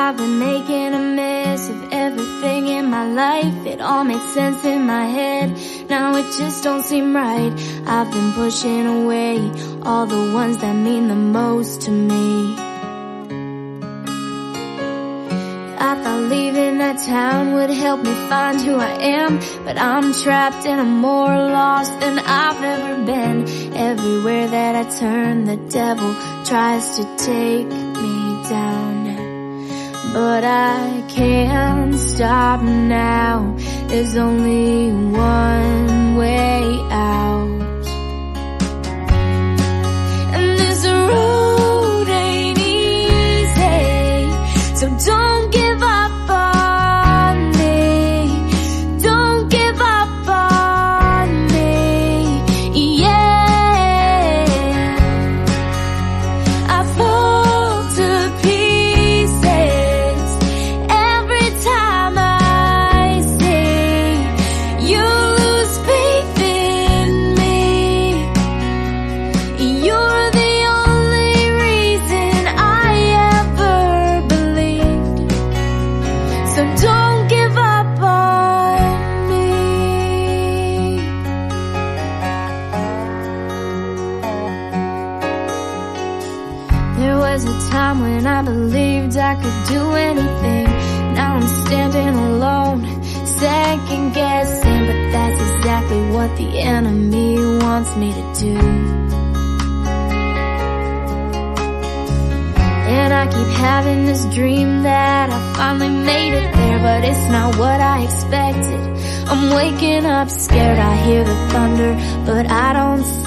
I've been making a mess of everything in my life. It all makes sense in my head, now it just don't seem right. I've been pushing away all the ones that mean the most to me. I thought leaving that town would help me find who I am, but I'm trapped and I'm more lost than I've ever been. Everywhere that I turn, the devil tries to take me down, but I can't stop now. There's only one way out, and this road ain't easy, so don't give up on me. Don't give up on me, yeah. I fall to pieces every time I see you lose faith in me. You're the only reason I ever believed, so don't give up on me. There was a time when I believed I could do anything. Now I'm standing alone, second guessing, but that's exactly what the enemy wants me to do. And I keep having this dream that I finally made it there, but it's not what I expected. I'm waking up scared, I hear the thunder, but I don't